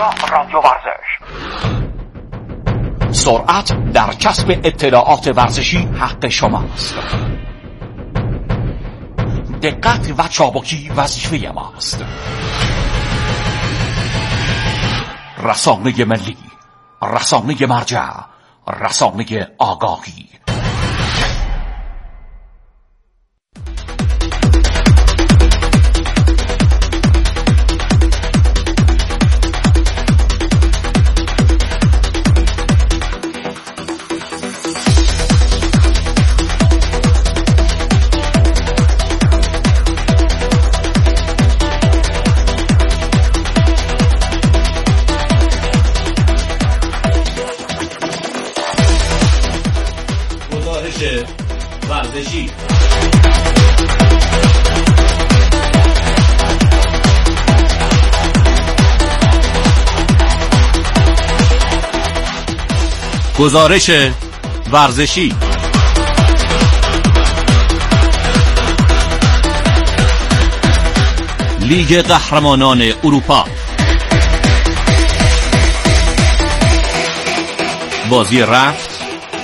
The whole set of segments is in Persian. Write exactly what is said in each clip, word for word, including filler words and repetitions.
اینجا رادیو ورزش. سرعت در کسب اطلاعات ورزشی حق شماست. دقت و چابکی وظیفه ماست. رسانه ملی، رسانه مرجع، رسانه آگاهی. ورزشی گزارش ورزشی لیگ قهرمانان اروپا، بازی رفت،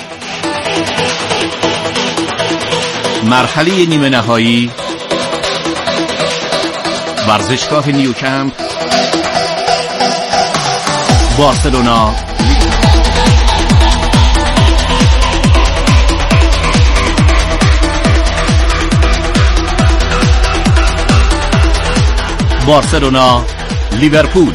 مرحله نیمه نهایی، ورزشگاه نیوکمپ، بارسلونا، بارسلونا لیورپول.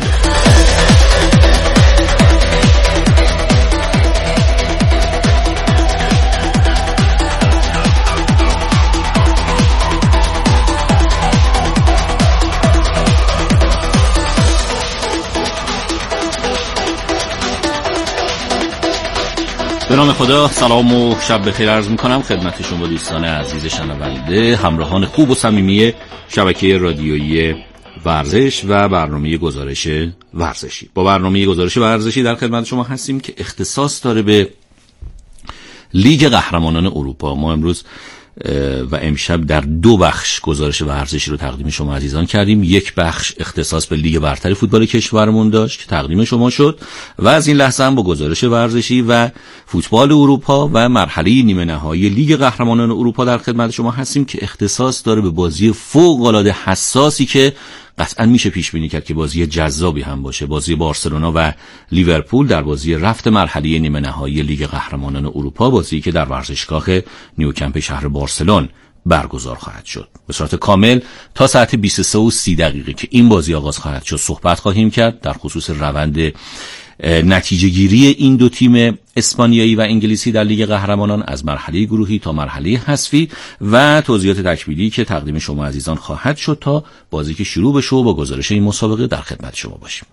به نام خدا، سلام و شب بخیر عرض میکنم خدمت شما دوستان عزیز شنونده، همراهان خوب و صمیمی شبکه رادیویی ورزش و برنامه گزارش ورزشی. با برنامه گزارش ورزشی در خدمت شما هستیم که اختصاص داره به لیگ قهرمانان اروپا. ما امروز و امشب در دو بخش گزارش ورزشی رو تقدیم شما عزیزان کردیم. یک بخش اختصاص به لیگ برتر فوتبال کشورمون داشت که تقدیم شما شد و از این لحظه هم با گزارش ورزشی و فوتبال اروپا و مرحله نیمه نهایی لیگ قهرمانان اروپا در خدمت شما هستیم که اختصاص داره به بازی فوق العاده حساسی که قطعا میشه پیش بینی کرد که بازی جذابی هم باشه، بازی بارسلونا و لیورپول در بازی رفت مرحله نیمه نهایی لیگ قهرمانان اروپا، بازی که در ورزشگاه نیوکمپ شهر بارسلون برگزار خواهد شد. به صورت کامل تا ساعت بیست و سه و سی دقیقه که این بازی آغاز خواهد شد صحبت خواهیم کرد در خصوص روند نتیجه گیری این دو تیم اسپانیایی و انگلیسی در لیگ قهرمانان از مرحله گروهی تا مرحله حذفی و توضیحات تکمیلی که تقدیم شما عزیزان خواهد شد تا بازی که شروع بشه و با گزارش این مسابقه در خدمت شما باشیم.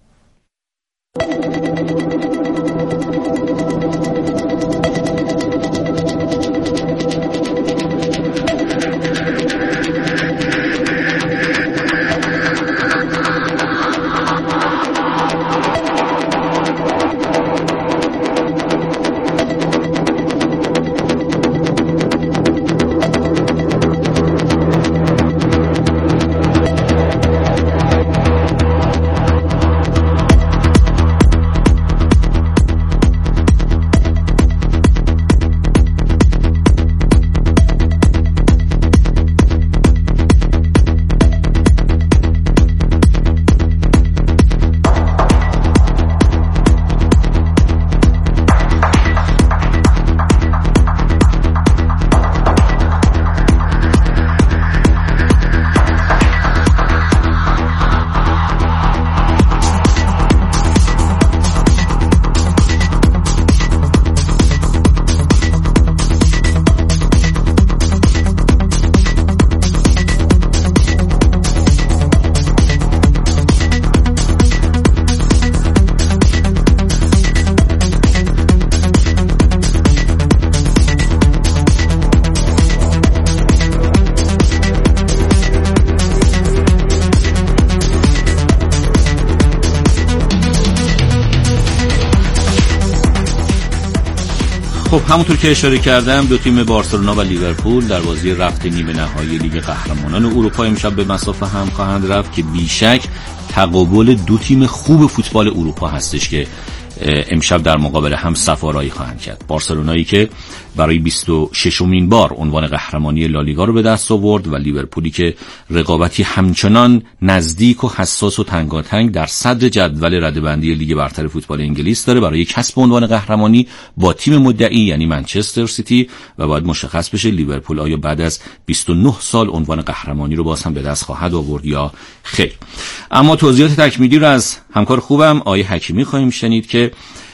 خب همونطور که اشاره کردم دو تیم بارسلونا و لیورپول در بازی رفت نیمه نهایی لیگ قهرمانان اروپا امشب به مصاف هم خواهند رفت که بیشک تقابل دو تیم خوب فوتبال اروپا هستش که امشب در مقابل هم صفارایی خواهند کرد. بارسلونایی که برای بیست و ششمین بار عنوان قهرمانی لالیگا رو به دست آورد و لیورپولی که رقابتی همچنان نزدیک و حساس و تنگاتنگ در صدر جدول رده‌بندی لیگ برتر فوتبال انگلیس داره برای کسب عنوان قهرمانی با تیم مدعی یعنی منچستر سیتی، و باید مشخص بشه لیورپول آیا بعد از بیست و نه سال عنوان قهرمانی رو باز هم به دست خواهد آورد یا خیر. اما توضیحات تکمیلی رو از همکار خوبم آقای حکیمی خواهیم شنید که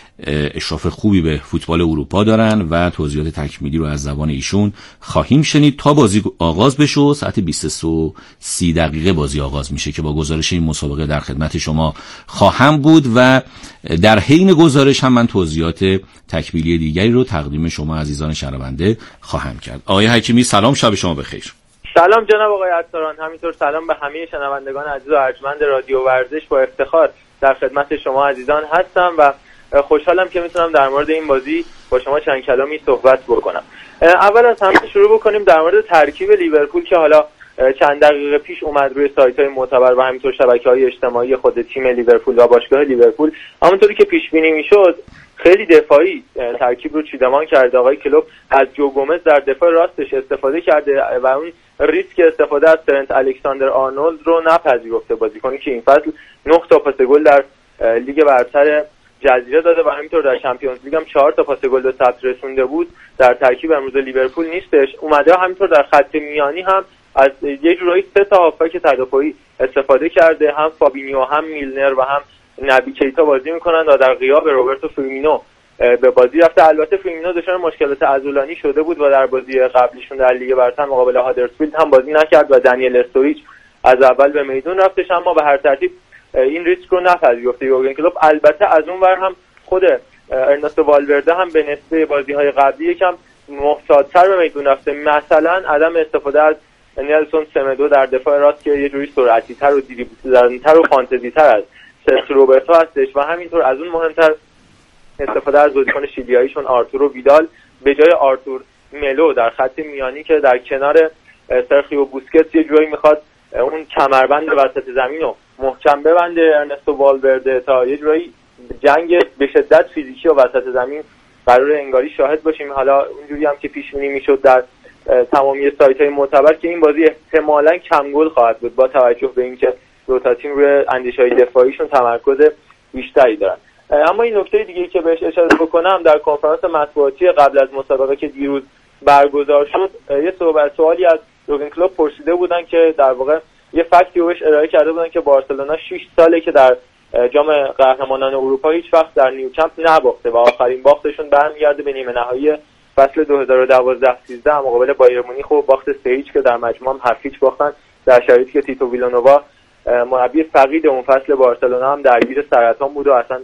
اشراف خوبی به فوتبال اروپا دارن و توضیحات تکمیلی رو از زبان ایشون خواهیم شنید تا بازی آغاز بشه. و ساعت بیست و سه و سی دقیقه بازی آغاز میشه که با گزارش این مسابقه در خدمت شما خواهم بود و در حین گزارش هم من توضیحات تکمیلی دیگری رو تقدیم شما عزیزان شنونده خواهم کرد. آقای حکیمی سلام، شب شما بخیر. سلام جناب آقای عطاران، همینطور سلام به همه شنوندگان عزیز و ارجمند رادیو ورزش. با افتخار در خدمت شما عزیزان هستم و خوشحالم که میتونم در مورد این بازی با شما چند کلامی صحبت بکنم. اول از همه شروع بکنیم در مورد ترکیب لیورپول که حالا چند دقیقه پیش اومد روی سایت‌های معتبر و همینطور شبکه‌های اجتماعی خود تیم لیورپول و باشگاه لیورپول. همونطوری که پیش بینی میشد خیلی دفاعی ترکیب رو چیدمان کرده. آقای کلوب از جو گومز در دفاع راستش استفاده کرده و اون ریسک استفاده از ترنت الکساندر آرنولد رو نپذیرفته. بازیکنی که این فصل نه تا پاس گل در لیگ برتر جزیره داده و همینطور در چمپیونز لیگ هم چهار تا پاس گل به ثبت رسونده بود، در ترکیب امروز لیورپول نیستش. اومده همینطور در خط میانی هم از یه جورایی سه تا هافبک تدافعی استفاده کرده، هم فابینیو هم میلنر و هم نبی کیتا بازی میکنن و در غیاب روبرتو فیرمینو به بازی رفته. البته فیرمینو دچار مشکلات عضلانی شده بود و در بازی قبلیشون در لیگ برتر مقابل هادرسفیلد هم بازی نکرد و دنیل استوریچ از اول به میدون رفتش، اما به هر ترتیب این ریسک رو نپذیرفته یورگن کلوپ. البته از اون ور هم خود ارنستو والورده هم به نسبت بازی‌های قبلی یکم محتاط‌تر به میدون رفته، مثلا عدم استفاده از نلسون سمدو در دفاع راست که یه جوری سرعتی‌تر و دریبل‌زن‌تر و فانتزی‌تر از سرخ روبرتو هستش و همینطور از اون مهمتر استفاده از بازیکن شیلیاییشون آرتورو ویدال به جای آرتور ملو در خط میانی که در کنار سرخیو بوسکتس یه جوری میخواد اون کمربند وسط زمین رو محکم ببنده. ارنستو والورده تا یه جوری جنگ به شدت فیزیکی و وسط زمین قرار انگاری شاهد باشیم. حالا اونجوری هم که پیش بینی میشد در تمامی سایت‌های معتبر که این بازی احتمالاً کم گل خواهد بود با توجه به اینکه دو تا تیم روی اندیشه‌های دفاعیشون تمرکز بیشتری دارن. اما این نکته دیگه‌ای که بهش اشاره بکنم، در کنفرانس مطبوعاتی قبل از مسابقه که دیروز برگزار شد یه سوالی از یورگن کلوپ پرسیده بودن که در واقع یه فکتی رو بهش ارائه کرده بودن که بارسلونا شش ساله که در جام قهرمانان اروپا هیچ وقت در نیوکمپ نباخته و آخرین باختشون برمیگرده به نیمه نهایی فصل دو هزار و دوازده سیزده مقابل بایر مونیخ و باخت سه هیچ که در مجموع هم هفت هیچ باختن، در شرایطی که تیتو ویلانووا مربی فقید اون فصل بارسلونا هم درگیر سرطان بود و اصلا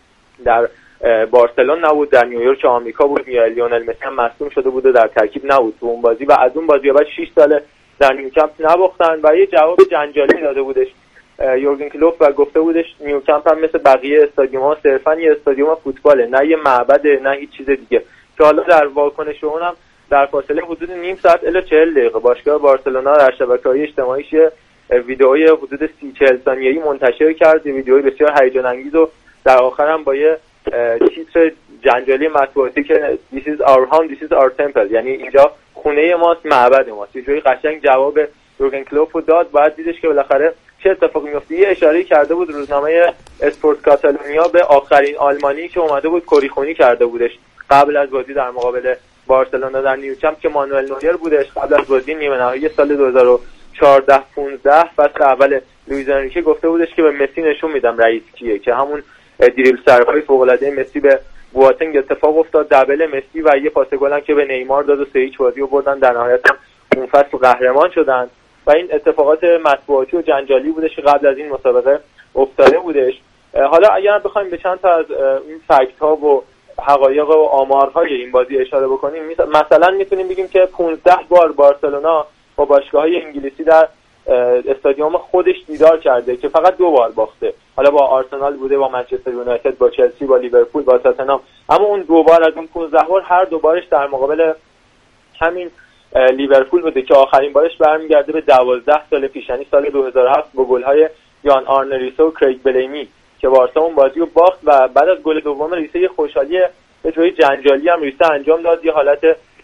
در بارسلون نبود، در نیویورک آمریکا بود. لیونل مسی هم مصدوم شده بود و در ترکیب نبود تو اون بازی و از اون بازی بعد شش ساله در نیوکمپ نباختن و یه جواب جنجالی داده بودش یورگن کلوپ و گفته بودش نیوکمپ هم مثل بقیه استادیوم‌ها صرفاً یه استادیوم فوتباله، نه یه معبده نه هیچ چیز دیگه. که حالا در واکنش اونم در فاصله حدود نیم ساعت الی چهل دقیقه باشگاه بارسلونا در شبکه‌های اجتماعیش ویدئوی حدود سی چهل ثانیه‌ای منتشر کرد، ویدئوی بسیار هیجان انگیز و در آخر هم با یه تیتر جنجالی مطبوعاتی که This is our home, this is our temple، یعنی اینجا خونه ماست، معبد ماست. یه جوری قشنگ جواب یورگن کلوپ داد. بعد دیدش که بالاخره چه اتفاقی میفته. یه اشاره کرده بود روزنامه اسپورت کاتالونیا به آخرین آلمانی که اومده بود کریخونی کرده بودش قبل از بازی در مقابل بارسلونا در نیوکمپ که مانوئل نویر بودش. قبل از بازی نیمه نهایی سال دو هزار و چهارده پانزده فصل اول لوئیز انریکه گفته بودش که به مسی نشون میدم رئیس کیه، که همون دریبل سرپای فوق العاده مسی به بواتنگ اتفاق افتاد، دبل مسی و یه پاس گل هم که به نیمار داد و سه هیچ بازی رو بردن، در نهایت هم اون فصل قهرمان شدن. و این اتفاقات مطبوعاتی و جنجالی بودش که قبل از این مسابقه افتاده بودش. حالا اگر بخوایم به چند تا از این فکت ها و حقایق و آمارهای این بازی اشاره بکنیم، مثلا میتونیم بگیم که پانزده بار بارسلونا با باشگاه‌های انگلیسی در استادیوم خودش دیدار کرده که فقط دو بار باخته. حالا با آرسنال بوده، با منچستر یونایتد، با چلسی، با لیورپول، با تاتنهام، اما اون دو بار از اون پانزده بار هر دو بارش در مقابل همین لیورپول بوده که آخرین بارش برمیگرده به دوازده سال پیش، یعنی سال دو هزار و هفت با گل‌های یان آرن ریسه و کریگ بلیمی که بارسا اون بازی رو باخت و بعد از گل دوم ریسه یه خوشحالی یه جوری جنجالی هم ریسه انجام داد، یه حالت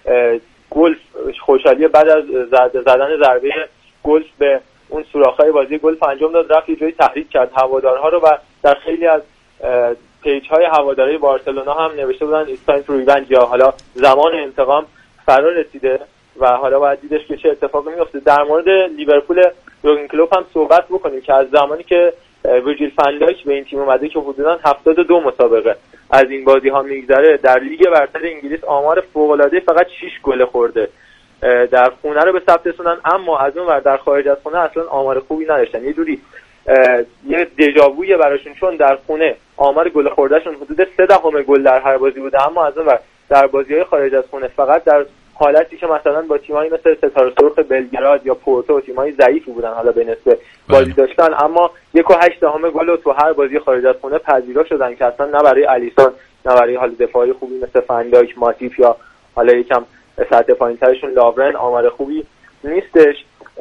گلف خوشحالی بعد از زدن ضربه گلف به اون سوراخ‌های بازی گلف انجام داد، رفت یه جوری تحریک کرد هوادارها رو و در خیلی از پیج‌های هواداری بارسلونا هم نوشته بودن It's time to revenge یا حالا زمان انتقام فرا رسیده و حالا باید دیدش که چه اتفاقی میفته. در مورد لیورپول یورگن کلوپ هم صحبت بکنیم که از زمانی که ویرجیل فن دایک به این تیم اومده که حدوداً هفتاد و دو مسابقه از این بازی ها میگذره، در لیگ برتر انگلیس آمار فوق‌العاده فقط شش گل خورده در خونه رو به ثبت رسوندن، اما از اون ور در خارج از خونه اصلا آمار خوبی نداشتن. یه جوری یه دژاوویه براشون، چون در خونه آمار گل خوردهشون حدود سه دهم گل در هر بازی بوده، اما از اون ور در بازی‌های خارج از خونه فقط در حالتی که مثلا با تیمایی مثل ستاره سرخ بلگراد یا پورتو تیمایی ضعیفی بودن حالا به نسبت بازی داشتن، اما یک و هشت دهم گل رو تو هر بازی خارج از خونه پذیرا شدن که اصلا نه برای الیسون نه برای حال دفاعی خوبی مثل فندایک، ماتیف یا حالا یکم سطح پایین‌ترشون لاورن آمار خوبی نیستش.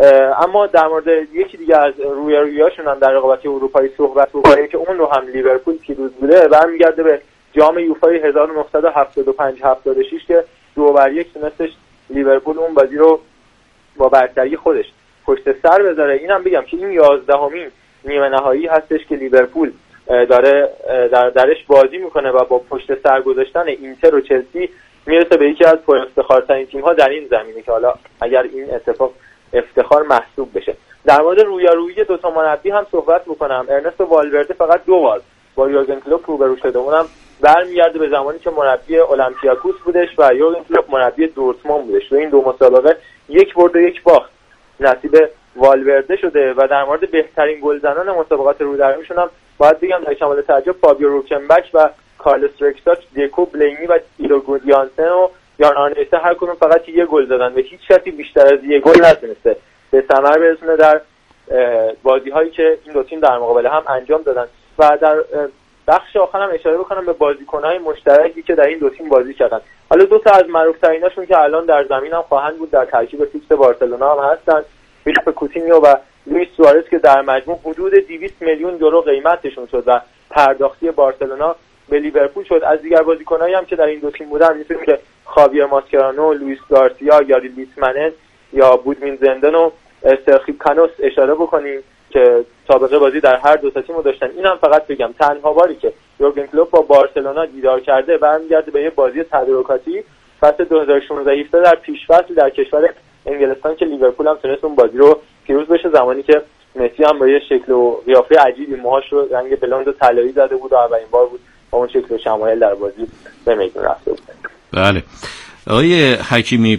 اما در مورد یکی دیگه از روی رویاشون هم در رقابت اروپایی صحبت بکنیم که اون رو هم لیورپول پیروز بوده، برمیگرده به جام یوفای هزار و نهصد و هفتاد و پنج هفتاد و شش که دو بر یک تونستش لیورپول اون بازی رو با برتری خودش پشت سر بذاره. اینم بگم که این یازدهمین نیمه نهایی هستش که لیورپول داره در درش بازی میکنه و با پشت سر گذاشتن اینتر و چلسی میرسه به یکی از پر افتخارترین تیم‌ها در این زمینه که حالا اگر این اتفاق افتخار محسوب بشه. در مورد رویارویی دو تا مربی هم صحبت بکنم. ارنستو والورده فقط دو بار با یورگن کلوپ روبرو شده، اونم برمیگرده به زمانی که مربی اولمپیاکوس بودش و یورگن کلوپ مربی دورتموند بودش و این دو مسابقه یک برد و یک باخت نصیب والورده شده. و در مورد بهترین گلزنان مسابقات رودرمیشون هم باید بگم در کمال تعجب فابیو روکنبک و کارلوس رکساک، دیکو بلینی و ایلو گودیانسن و یان آرنیسته هر کدوم فقط یک گل زدن و هیچ کسی بیشتر از یک گل نتونسته به ثمر برسونه در بازی‌هایی که این دو تیم در مقابل هم انجام دادن. و در بخش آخرم اشاره بکنم به بازیکن‌های مشترکی که در این دو تیم بازی کردن. حالا دو تا از معروف‌تریناشون که الان در زمین هم خواهند بود در ترکیب فیکس بارسلونا هم هستن، فیلیپ کوتینیو و لوئیس سوارز که در مجموع حدود دویست میلیون یورو قیمتشون شد و پرداختی بارسلونا به لیورپول شد. از دیگر بازیکنایی هم که در این دو تیم بودن می‌تونیم که خاویر ماسکرانو، لوئیس گارسیا، یاری لیتمنن یا بودوین زندن و سرخی کانوس اشاره بکنیم که سابقه بازی در هر دو تا تیمو داشتن. اینم فقط بگم تنها باری که یورگن کلوپ با بارسلونا دیدار کرده برمیگرده به یه بازی تدارکاتی فصل دو هزار و شانزده هفده در پیشفصل در کشور انگلستان که لیورپول هم تونست اون بازی رو پیروز بشه، زمانی که مسی هم با یه شکل و قیافه عجیبی موهاش رو رنگ بلوند و طلایی زده بود و اولین بار بود با اون شکل و شمایل در بازی به میدون رفته بود. بله آقای حکیمی،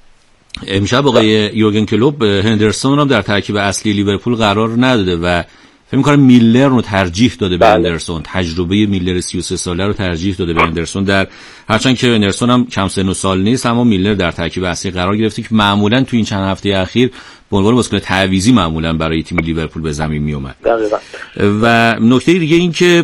امشب آقای یورگن کلوپ هندرسون هم در ترکیب اصلی لیورپول قرار نداده و فکر می‌کنم میلر رو ترجیح داده به هندرسون. تجربه میلر سی و سه ساله رو ترجیح داده به هندرسون، در هرچند که هندرسون هم کم سن و سال نیست، اما میلر در ترکیب اصلی قرار گرفته که معمولاً تو این چند هفته اخیر به عنوان بازیکن تعویضی معمولاً برای تیم لیورپول به زمین میومد. و نکته دیگه این که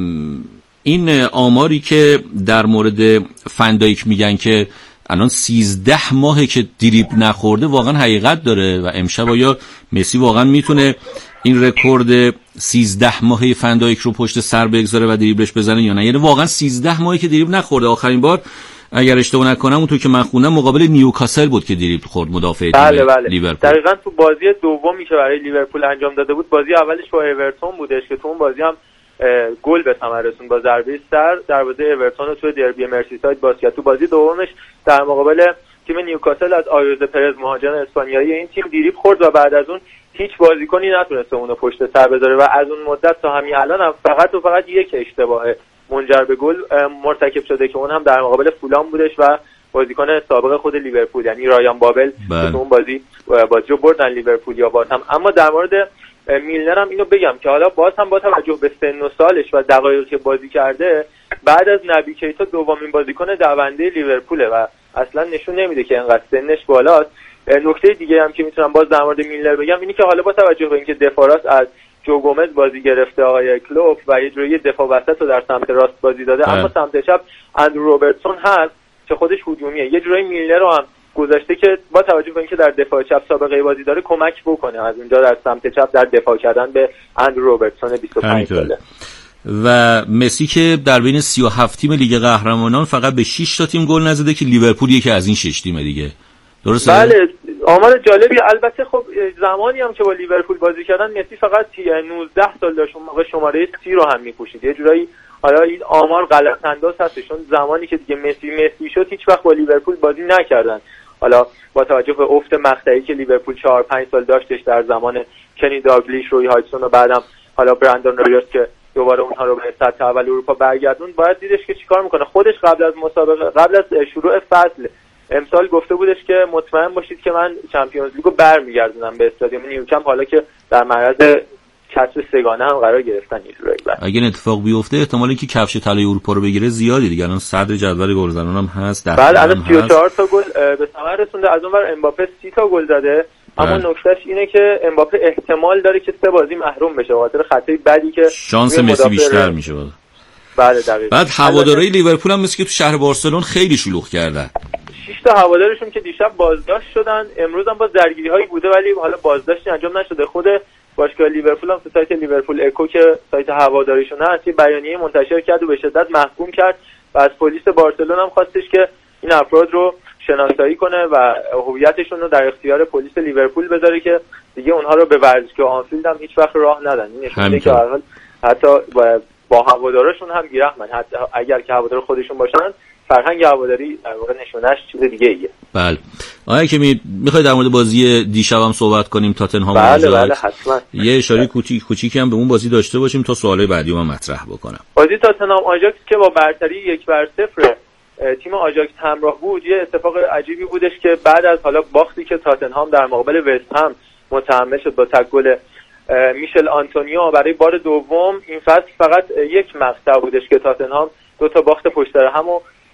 این آماری که در مورد فندایک میگن که الان سیزده ماهه که دریبل نخورده واقعا حقیقت داره و امشب آیا مسی واقعا میتونه این رکورد سیزده ماهه فندایک رو پشت سر بگذاره و دریبلش بزنه یا نه؟ یعنی واقعا سیزده ماهه که دریبل نخورده. آخرین بار اگر اشتباه نکنم اونطور که من خوندم مقابل نیوکاسل بود که دریبل خورد مدافع بله بله. لیورپول. دقیقاً تو بازی دومی که برای لیورپول انجام داده بود، بازی اولش با اورتون بودش که تو اون بازی هم گل به ثمر رسوند با ضربه سر دروازه اورتون رو توی دربی مرسیساید باز کرد. تو بازی دومش در مقابل تیم نیوکاسل از آیوز پرز مهاجم اسپانیایی این تیم دریبل خورد و بعد از اون هیچ بازیکنی نتونسته اونو پشت سر بذاره و از اون مدت تا همین الان هم فقط و فقط یک اشتباه منجر به گل مرتکب شده که اون هم در مقابل فولام بودش و بازیکن سابق خود لیورپول یعنی رایان بابل که اون بازی بازی رو بردن لیورپول یا باز هم. اما در مورد میلنر هم اینو بگم که حالا باز هم با توجه به سن و سالش و دقایقی که بازی کرده بعد از نبی کیتا دومین بازیکن دونده لیورپوله و اصلا نشون نمیده که انقدر سنش بالاست. نکته دیگه هم که میتونم باز در مورد میلنر بگم اینی که حالا با توجه به اینکه دفاع راست از جو گومز بازی گرفته آقای کلوپ و یه جوری دفاع وسط رو در سمت راست بازی داده، اما سمت چپ اندرو روبرتسون هست که خودش هجومیه. یه جوری میلنر رو هم گذاشته که با توجه به اینکه در دفاع چپ سابقه بازی داره کمک بکنه از اونجا در سمت چپ در دفاع کردن به اندرو روبرتسون بیست و پنج ساله. و مسی که در بین سی و هفت تیم لیگ قهرمانان فقط به شش تا تیم گل نزده که لیورپول یکی از این شش تیمه دیگه. درسته؟ بله، آمار جالبی. البته خب زمانی هم که با لیورپول بازی کردن مسی فقط نوزده سال داشت، اون موقع شماره سی رو هم می‌پوشید. یه جورایی حالا این آمار غلط انداز هست، چون زمانی که دیگه مسی مسی شد هیچ وقت با لیورپول بازی نکردن. حالا با توجه به افت مقطعی که لیورپول چهار پنج سال داشتش در زمان کنی داگلیش، روی هایدسون و بعدم حالا براندون روجرز که دوباره اونها رو به سطح اول اروپا برگردوند، باید دیدش که چیکار میکنه. خودش قبل از مسابقه، قبل از شروع فصل امسال گفته بودش که مطمئن باشید که من چمپیونز لیگو برمیگردونم به استادیوم نیوکمپ، حالا که در معرض کسب سگانه هم قرار گرفتن. اینجوری اگه اتفاق بیفته احتمال اینکه کفش طلای اروپا رو بگیره زیادی دیگه. الان صدر جدول گلزنان هم هست. بله، الان سی و چهار تا گل به ثمر رسونده. از اونور امباپه سی تا گل زده. اما نکتهش اینه که امباپه احتمال داره که سه بازی محروم بشه به خاطر خطای بدی که شانس مسی بیشتر میشه. بله دقیقاً. بعد هواداری لیورپول هم مثل که تو شهر بارسلون خیلی شلوغ کردن. شش تا هوادارشون که دیشب بازداشت شدن، امروز هم با درگیری‌هایی بوده ولی حالا بازداشتی انجام نشده. خود باشگاه لیورپول هم تو سایت لیورپول اکو که سایت هواداریشون هست، یه بیانیه منتشر کرد و به شدت محکوم کرد و از پلیس بارسلون هم خواستش که این افراد رو شناسایی کنه و هویتشون رو در اختیار پلیس لیورپول بذاره که دیگه اونها رو به ورزشگاه آنفیلد هم هیچ وقت راه ندن. این نشون میده که حتی با, با هوادارشون هم بی‌رحمن، حتی اگر که هوادار خودشون باشن. فرهنگ هواداری در واقع نشونش چیز دیگه ایه. بله. آیا که می میخواید در مورد بازی دیشب هم صحبت کنیم تاتنهام؟ بله بله حتما. یه اشاره کوچیک کوچیکی هم به اون بازی داشته باشیم تا سوالای بعدی رو من مطرح بکنم. بازی تاتنهام آژاکس که با برتری یک بر صفر تیم آژاکس همراه بود، یه اتفاق عجیبی بودش که بعد از حالا باختی که تاتنهام در مقابل وست هم متحمل شد با تک گل میشل آنتونیو برای بار دوم این فصل، فقط یک مقطع بودش که تاتنهام دو تا باخت پشت سر هم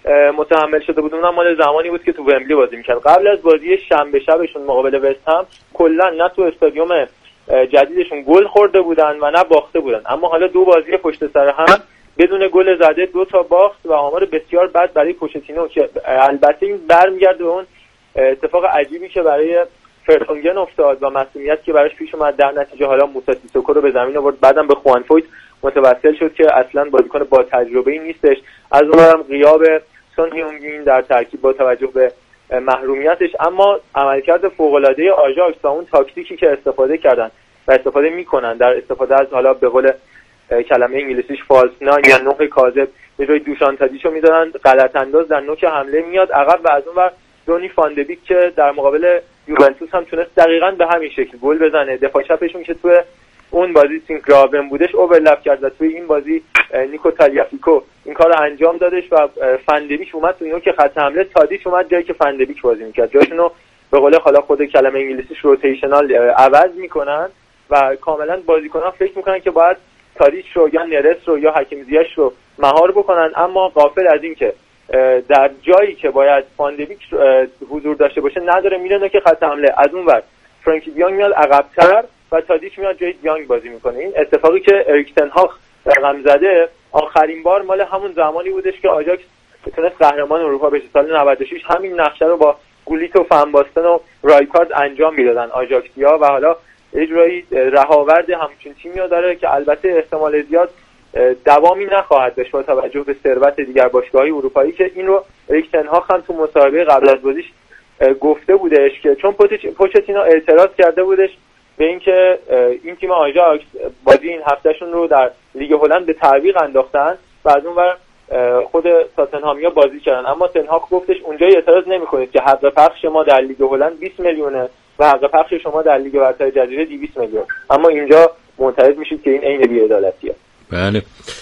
متحمل شده بود. اونم مال زمانی بود که تو ومبلی بازی می‌کرد. قبل از بازی شنبه شبشون مقابل وست هم کلا نه تو استادیوم جدیدشون گل خورده بودن و نه باخته بودن، اما حالا دو بازی پشت سر هم بدون گل زده، دو تا باخت و آمار بسیار بد برای پوچتینو که البته این برمیگرده به اون اتفاق عجیبی که برای فرتونگن افتاد و مسئولیت که براش پیش اومد. در نتیجه حالا موسی سیسوکو رو به زمین آورد، بعدم به خوان فویت متوسل شد که اصلا بازیکن با تجربه‌ای نیستش. از اونورم غیاب سون هیونگین در ترکیب با توجه به محرومیتش، اما عملکرد فوق‌العاده آژاکس و اون تاکتیکی که استفاده کردن و استفاده میکنن در استفاده از حالا به قول کلمه انگلیسیش فالس ناین یا نوک کاذب، به جای دوشان تادیشو میذارن غلط انداز در نوک حمله میاد عقب و از اونور دونی فاندبیک که در مقابل یوونتوس هم تونست دقیقاً به همین شکل گل بزنه. دفاع چپشون که تو اون بازی سینکراون بودش اوورلپ کرد و توی این بازی نیکو تالیافیکو این کارو انجام دادش و فندبیک اومد تو اینو که خط حمله، تادیش اومد جایی که فندبیک بازی میکرد. جاشونو به قول حالا خود کلمه انگلیسیش روتیشنال عوض میکنن و کاملا بازیکنان فکر میکنن که باید تادیش رو یا نرس رو یا حکیم زیاش رو مهار بکنن، اما غافل از این که در جایی که باید فاندبیک حضور داشته باشه نداره، میره که خط حمله از اون ور فرانکی دیانگ میاد عقب‌تر و تادیچ میاد جای دیانگ بازی میکنه. این اتفاقی که اریک تن هاگ رقم زده آخرین بار مال همون زمانی بودش که آژاکس تونست قهرمان اروپا بشه. سال نود و شش همین نقشه رو با گولیت و فن باستن و رایکارد انجام میدادن آژاکسیا و حالا یه جورایی رهاورد همچین تیمی داره که البته احتمال زیاد دوامی نخواهد داشت با توجه به ثروت دیگر باشگاه‌های اروپایی که این رو اریک تن هاگ هم تو مصاحبه قبل از بازیش گفته بودش که چون پوچتینو اعتراض کرده بودش به اینکه این تیم آژاکس بازی این هفتهشون رو در لیگ هلند به تعویق انداختن و از اون ور خود تاتنهامیا بازی کردن، اما تنهاگ گفتش اونجا اعتراض نمی‌کنید که حق پخش ما در لیگ هلند بیست میلیونه و حق پخش شما در لیگ برتر جزیره دویست میلیون، اما اینجا معترض میشید که این عین بی‌عدالتیه. بله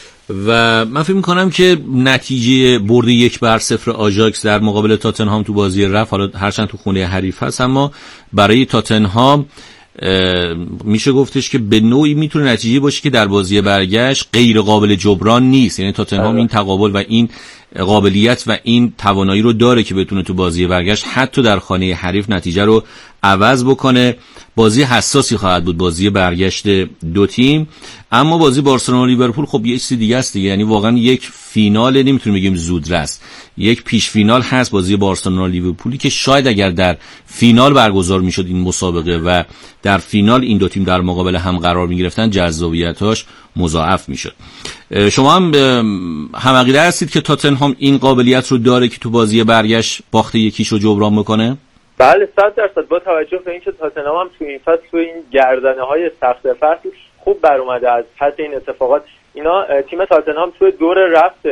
و من فکر می‌کنم که نتیجه برد یک بر صفر آژاکس در مقابل تاتنهام تو بازی رفت، حالا هرچند تو خونه حریف هست، اما برای تاتنهام میشه گفتش که به نوعی میتونه نتیجه باشه که در بازی برگشت غیر قابل جبران نیست. یعنی تاتنهام این تقابل و این قابلیت و این توانایی رو داره که بتونه تو بازی برگشت حتی در خانه حریف نتیجه رو عوض بکنه. بازی حساسی خواهد بود بازی برگشت دو تیم، اما بازی بارسلونا و لیورپول خب یه چیز دیگه است دیگه، یعنی واقعا یک فینال، نمیتونیم بگیم زودرس، یک پیش فینال هست بازی بارسلونا و لیورپولی که شاید اگر در فینال برگزار میشد این مسابقه و در فینال این دو تیم در مقابل هم قرار میگرفتن جذابیتاش مضاعف میشد. شما هم هم عقیده هستید که تاتنهام این قابلیت رو داره که تو بازی برگشت باخت یکیشو جبران بکنه؟ بله صد درصد. با توجه به اینکه تاتنهام هم تو این فصل تو این گردنه‌های سخت فصل خوب بر اومده از پس این اتفاقات، اینا تیم تاتنهام تو دور رفت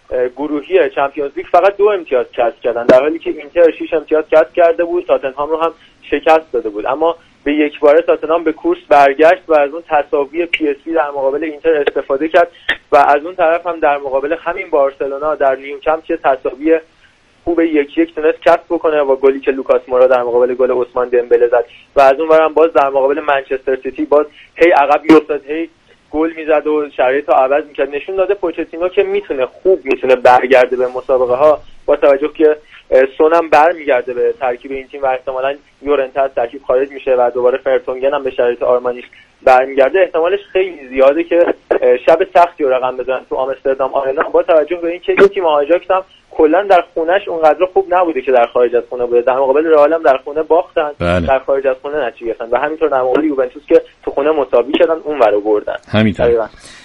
گروهی چمپیونز لیگ فقط دو امتیاز کسب کردن، در حالی که اینتر شش امتیاز کسب کرده بود، تاتنهام رو هم شکست داده بود. اما به یک باره تاتنهام به کورس برگشت و از اون تساوی پی اس وی در مقابل اینتر استفاده کرد و از اون طرف هم در مقابل همین بارسلونا در نیوکمپ که تساوی خوب یک یک تونست کسب بکنه و گلی که لوکاس مورا در مقابل گل عثمان دمبله زد و از اون ورم باز در مقابل منچستر سیتی باز هی عقب میافتاد، هی گل میزد و شرایطو عوض میکرد. نشون داده پوچتینو که میتونه خوب میتونه برگرده به مسابقه ها، با توجه که سونم برمیگرده به ترکیب این تیم و احتمالاً یورنته از ترکیب خارج میشه و دوباره فرتونگن هم به شرایط آرمانیش برمیگرده. احتمالش خیلی زیاده که شب سختی رو رقم بزنن تو آمستردام آرنا، با توجه به اینکه این تیم آژاکس هم کلا در خونهش اونقدر خوب نبوده که در خارج از خونه بوده. در مقابل رئال هم در خونه باختن، بله. در خارج از خونه نتیجه گرفتن و همینطور در مقابل یوونتوس که تو خونه مساوی شدن اونورو بردن. همینطور.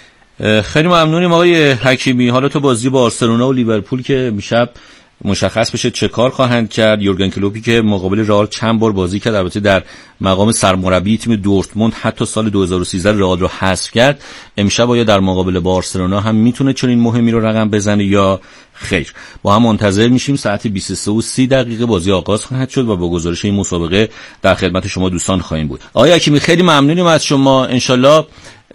خیلی ممنونیم آقای حکیمی. حالا تو بازی بارسلونا و لیورپول که میشب مشخص بشه چه کار خواهند کرد. یورگن کلوپی که مقابل رئال چند بار بازی کرد، البته در مقام سرمربی تیم دورتموند حتی سال دو هزار و سیزده رئال رو حذف کرد، امشب آیا در مقابل بارسلونا هم میتونه چنین مهمی رو رقم بزنه یا خیر؟ با هم منتظر میشیم. ساعت بیست و سه و سی دقیقه بازی آغاز خواهد شد و با گزارش این مسابقه در خدمت شما دوستان خواهیم بود. آقای حکیمی خیلی ممنونیم از شما. انشالله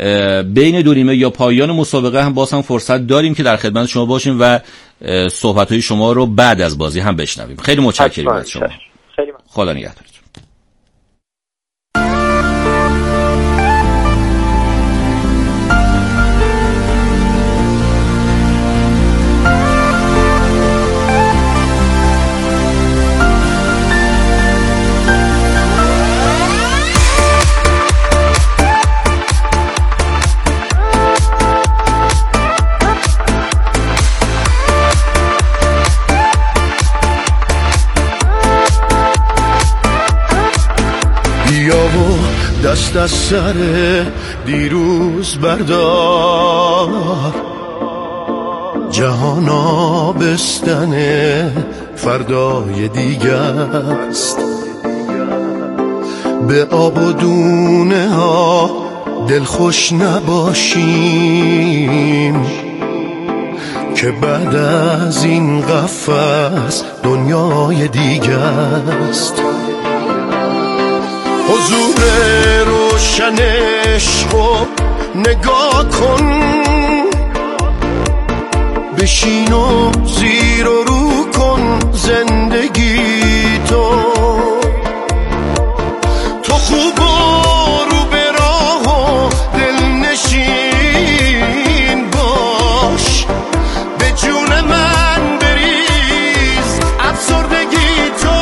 بین دو نیمه یا پایان مسابقه هم باز هم فرصت داریم که در خدمت شما باشیم و صحبت‌های شما رو بعد از بازی هم بشنویم. خیلی متشکرم از شما. خیلی خدا نگهدار. دست از سر دیروز بردار، جهان آبستن فردای دیگه است. به آب و دونه ها دلخوش نباشیم که بعد از این قفس دنیای دیگه است. حضور روشنش رو نگاه کن، بشین و زیر و رو کن زندگی تو. تو خوب و رو به راه و دلنشین باش، به جون من بریز افسردگی تو.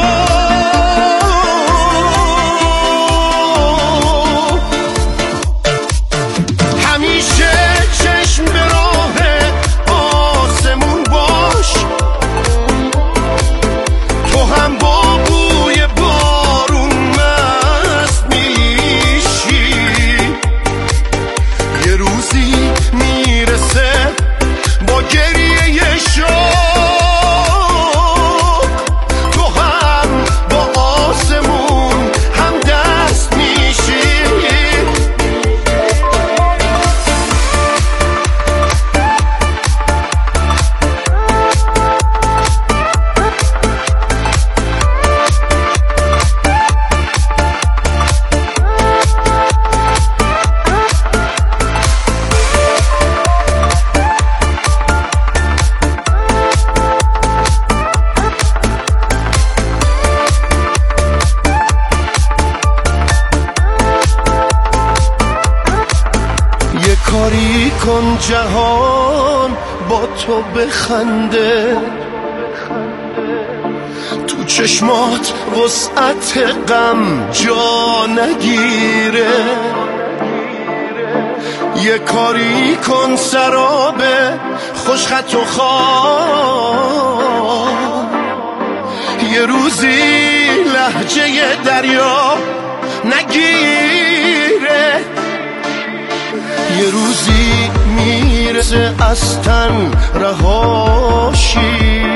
جهان با تو بخنده، تو چشمات وسعت غم جا نگیره، یه کاری کن سراب خوشخط و خواه، یه روزی لهجه دریا نگیره، یه روزی میرسه از تن رهاشی،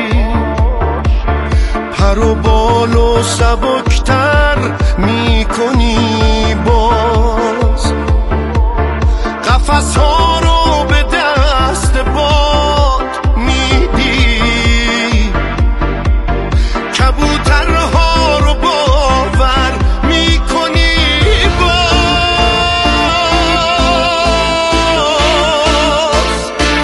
پر و بال و سبکتر میکنی باز، قفس ها رو به دست باد میدی، کبوترها رو باور میکنی باز،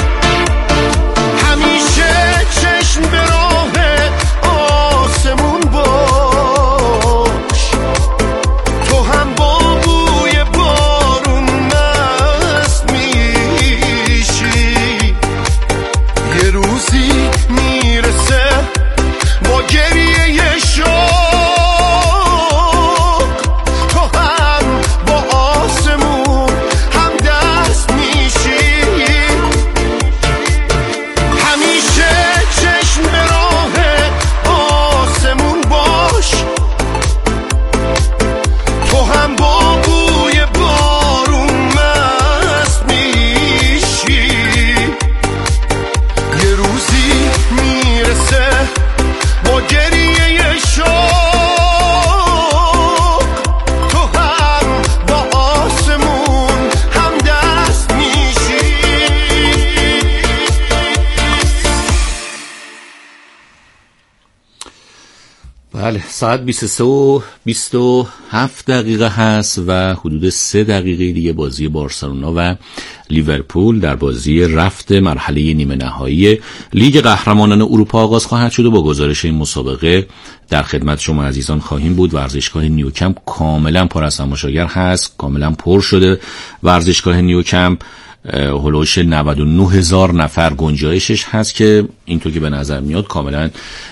همیشه چشم به راه آسمون باش، تو هم با بوی بارون مست میشی، یه روزی میرسه با گریه شوق، تو هم با آسمون هم دست میشی، همیشه چشم به راه آسمون باش، تو هم با بوی بارون مست میشی، یه روزی میرسه با گریه شوق، تو هم با آسمون هم دست میشی. بله، ساعت بیست و سه و بیست و هفت دقیقه هست و حدود سه دقیقه دیگه بازی بارسلونا و لیورپول در بازی رفت مرحله نیمه نهایی لیگ قهرمانان اروپا آغاز خواهد شد و با گزارش این مسابقه در خدمت شما عزیزان خواهیم بود. ورزشگاه نیوکمپ کاملا پر از تماشاگر هست، کاملا پر شده. ورزشگاه نیوکمپ هلوش نود و نه هزار نفر گنجایشش هست که اینطور که به نظر میاد کاملا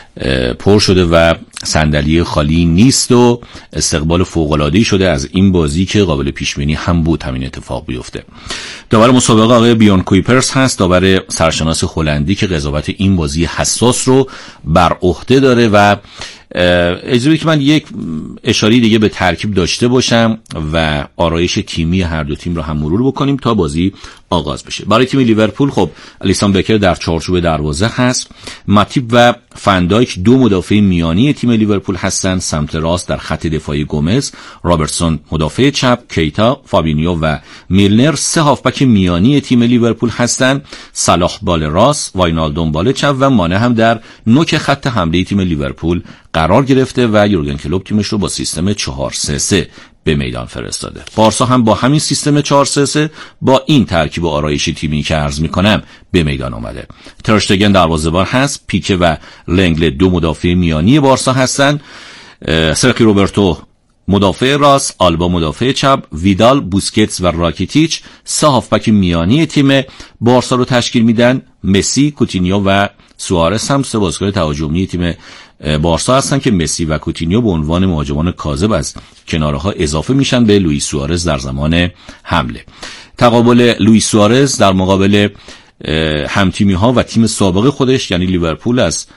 پر شده و صندلی خالی نیست و استقبال فوق‌العاده‌ای شده از این بازی که قابل پیش بینی هم بود همین اتفاق بیفته. داور مسابقه آقای بیان کویپرس هست، داور سرشناس هلندی که قضاوت این بازی حساس رو بر عهده داره و اجازه بدید که من یک اشاره دیگه به ترکیب داشته باشم و آرایش تیمی هر دو تیم رو هم مرور بکنیم تا بازی آغاز بشه. برای تیم لیورپول خب الیسون بکر در چارچوب دروازه هست، ماتیپ و فندایک دو مدافع میانی تیم لیورپول هستند، سمت راست در خط دفاعی گومز، رابرتسون مدافع چپ، کیتا، فابینیو و میلنر سه هافبک میانی تیم لیورپول هستند، صلاح بال راست، واینالدوم بال چپ و مانه هم در نوک خط حمله تیم لیورپول قرار گرفته و یورگن کلوپ تیمش رو با سیستم چهار سه سه به میدان فرستاده. بارسا هم با همین سیستم چهار سه سه با این ترکیب و آرایش تیمی که عرض میکنم به میدان آمده. ترشتگن دروازه‌بان هست، پیکه و لنگل دو مدافع میانی بارسا هستند، سرخی روبرتو مدافع راست، آلبا مدافع چپ، ویدال، بوسکتس و راکیتیچ سه هافبک میانی تیم بارسا رو تشکیل میدن. مسی، کوتینیو و سوارز هم سه بازیکن تهاجمی تیم بارسا هستن که مسی و کوتینیو به عنوان مهاجمان کاذب از کنارها اضافه میشن به لوئیس سوارز در زمان حمله. تقابل لوئیس سوارز در مقابل همتیمی ها و تیم سابق خودش یعنی لیورپول از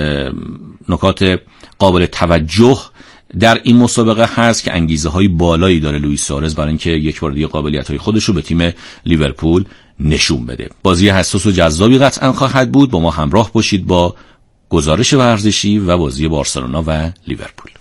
نکات قابل توجه در این مسابقه هست که انگیزه های بالایی داره لوئیس سوارز برای اینکه یک بار دیگه قابلیت های خودش رو به تیم لیورپول نشون بده. بازی حساس و جذابی قطعا خواهد بود. با ما همراه باشید با گزارش ورزشی و بازی بارسلونا و لیورپول.